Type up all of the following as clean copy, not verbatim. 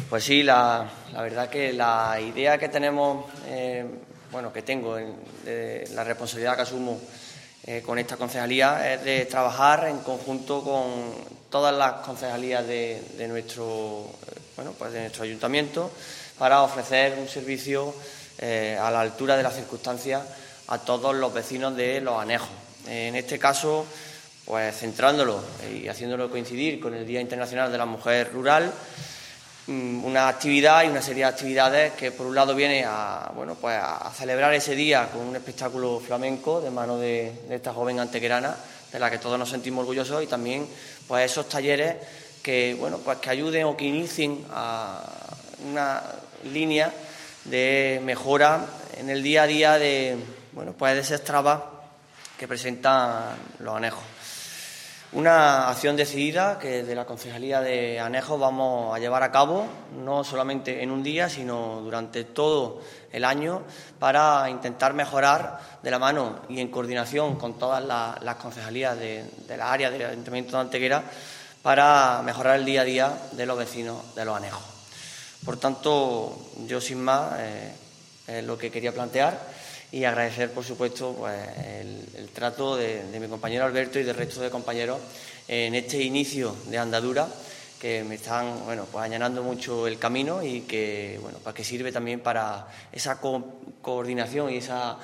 Pues sí, la verdad que la idea que tenemos, que tengo, de la responsabilidad que asumo con esta concejalía es de trabajar en conjunto con todas las concejalías de nuestro ayuntamiento para ofrecer un servicio a la altura de las circunstancias a todos los vecinos de Los Anejos. En este caso, pues centrándolo y haciéndolo coincidir con el Día Internacional de la Mujer Rural, una actividad y una serie de actividades que por un lado viene a celebrar ese día con un espectáculo flamenco de mano de esta joven antequerana de la que todos nos sentimos orgullosos, y también pues esos talleres que ayuden o que inicien a una línea de mejora en el día a día de esas trabas que presentan Los Anejos. Una acción decidida que desde la Concejalía de Anejos vamos a llevar a cabo, no solamente en un día, sino durante todo el año, para intentar mejorar de la mano y en coordinación con todas las concejalías de la área del Ayuntamiento de Antequera, para mejorar el día a día de los vecinos de Los Anejos. Por tanto, yo sin más es lo que quería plantear, y agradecer, por supuesto, el trato de mi compañero Alberto y del resto de compañeros en este inicio de andadura, que me están allanando mucho el camino, y que que sirve también para esa coordinación y esa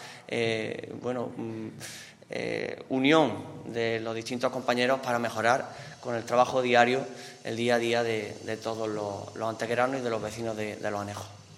unión de los distintos compañeros para mejorar con el trabajo diario, el día a día de todos los antequeranos y de los vecinos de Los Anejos.